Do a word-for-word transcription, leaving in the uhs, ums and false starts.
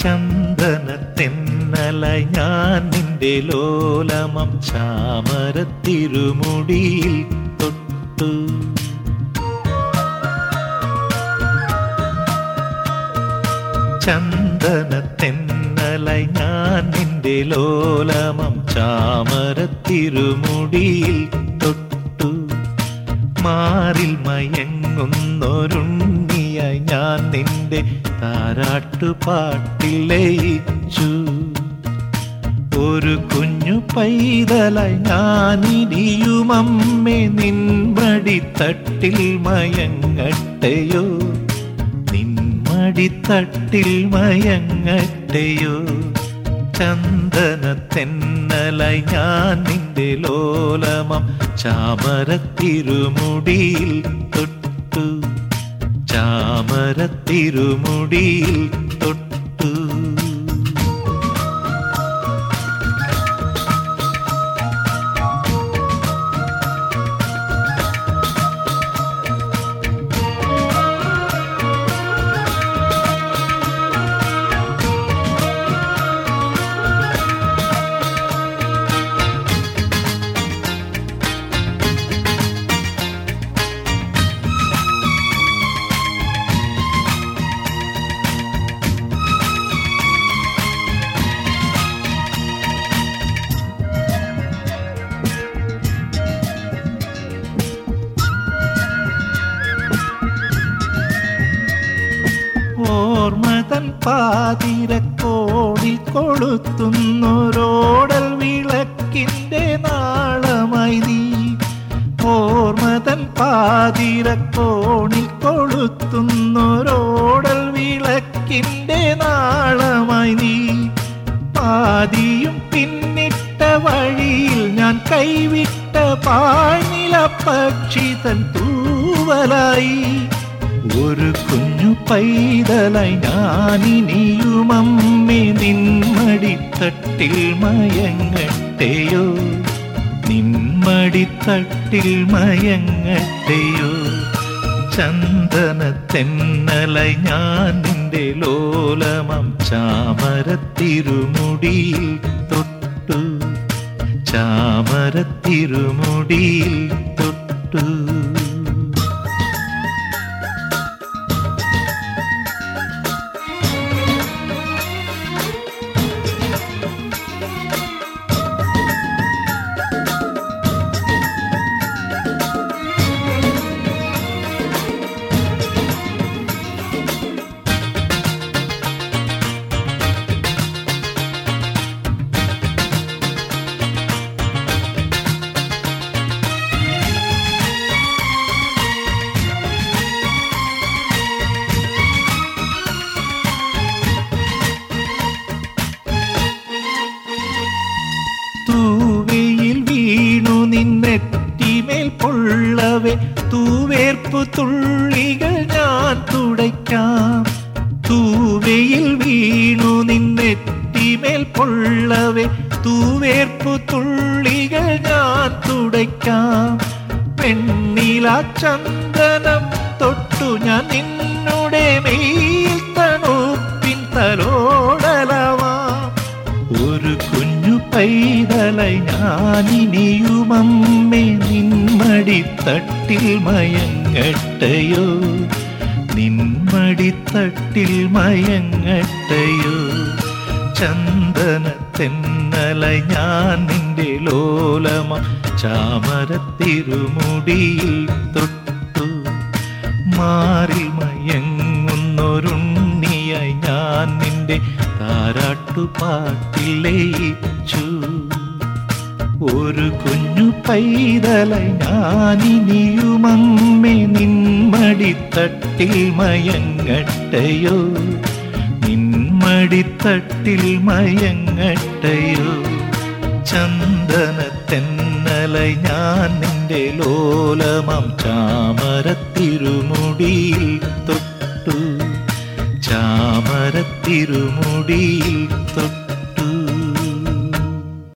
ചന്ദനത്തെന്നലായി ഞാൻ നിന്റെ ലോലമം ചാമരത്തിരുമുടിയിൽ തൊട്ടു. ചന്ദനത്തെന്നലായി ഞാൻ നിന്റെ ലോലമം ചാമരത്തിരുമുടിയിൽ തൊട്ടു. മാറിൽ മയങ്ങുന്നൊരുണ്ണിയായി ഞാൻ നിന്റെ താരാട്ടുപാട്ടിൽ ലയിച്ചു. ഒരു കുഞ്ഞു പൈതലായി ഞാനിനിയുമമ്മേ നിൻമടിത്തട്ടിൽ മയങ്ങട്ടെയോ, നിൻമടിത്തട്ടിൽ മയങ്ങട്ടെയോ. ചന്ദനത്തെന്നലായി ഞാൻ നിന്റെ ലോലമം ചാമരത്തിരുമുടിയിൽ തൊട്ടു. ചാമരത്തിരുമുടിയിൽ തൊട്ടു. ഓർമ്മതൻ പാതിരക്കോടിൽ കൊളുത്തുന്നൊരോടൽ വിളക്കിൻ്റെ നാളമായി നീ. ഓർമ്മതൻ പാതിരക്കോണിൽ കൊളുത്തുന്നൊരോടൽ വിളക്കിൻ്റെ നാളമായി നീ. പാതിയും പിന്നിട്ട വഴിയിൽ ഞാൻ കൈവിട്ട പാഴ്നില പക്ഷി തൻ തൂവലായി. ഒരു കുഞ്ഞു പൈതലായി ഞാനിനിയുമമ്മേ നിൻമടിത്തട്ടിൽ മയങ്ങട്ടെയോ, നിൻമടിത്തട്ടിൽ മയങ്ങട്ടെയോ. ചന്ദനത്തെന്നലായി ഞാൻ നിന്റെ ലോലമം ചാമരത്തിരുമുടിയിൽ തൊട്ടു. ചാമരത്തിരുമുടിയിൽ തൊട്ടു. തൂവയിൽ വീണു നിന്നെറ്റിമേൽ പൊള്ളവേ തൂവേർപ്പു തുള്ളികൾ ഞാൻ തുടയ്ക്കാം. തൂവയിൽ വീണു നിന്നെറ്റിമേൽ പൊള്ളവേ തൂവേർപ്പു തുള്ളികൾ ഞാൻ തുടയ്ക്കാം. പെണ്ണില ചന്ദനം തൊട്ടു ഞാൻ നിന്നുടെ മേൽ തണുപ്പിൻ തലോടലവാം. ഒരു കുഞ്ഞു പൈതലായി ഞാനിനിയുമമ്മേ നിൻമടിത്തട്ടിൽ മയങ്ങട്ടെയോ, നിൻമടിത്തട്ടിൽ മയങ്ങട്ടെയോ. ചന്ദനത്തെന്നലായി ഞാൻ നിന്റെ ലോലമം ചാമരത്തിരുമുടിയിൽ തൊട്ടു. മാറിൽ മയങ്ങുന്നൊരുണ്ണിയായി ഞാൻ നിന്റെ താരാട്ടുപാട്ടിൽ ലയിച്ചു. ഒരു കുഞ്ഞു പൈതലായി ഞാനിനിയുമമ്മേ നിൻമടിത്തട്ടിൽ മയങ്ങട്ടെയോ, നിൻമടിത്തട്ടിൽ മയങ്ങട്ടെയോ. ചന്ദനത്തെന്നലായി ഞാൻ നിന്റെ ലോലമം ചാമരത്തിരുമുടിയിൽ തൊട്ടു. ചാമരത്തിരുമുടിയിൽ തൊട്ടു.